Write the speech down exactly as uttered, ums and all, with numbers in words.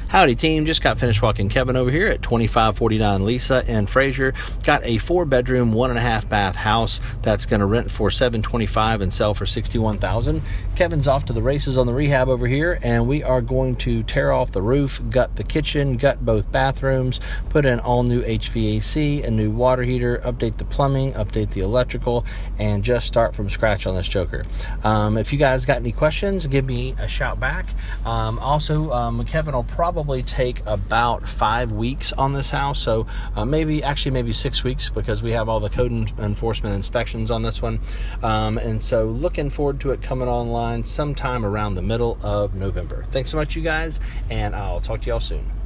Howdy team, just got finished walking Kevin over here at twenty-five forty-nine Lisa in Fraser. Got a four bedroom, one and a half bath house that's going to rent for seven twenty-five and sell for sixty-one thousand. Kevin's off to the races on the rehab over here, and we are going to tear off the roof, gut the kitchen, gut both bathrooms, put in all new H V A C, a new water heater, update the plumbing, update the electrical, and just start from scratch on this joker. Um, if you guys got any questions, give me a shout back. Um, also, um, Kevin will probably Probably take about five weeks on this house, so uh, maybe actually maybe six weeks because we have all the code enforcement inspections on this one, um, and so looking forward to it coming online sometime around the middle of November. Thanks so much, you guys, and I'll talk to y'all soon.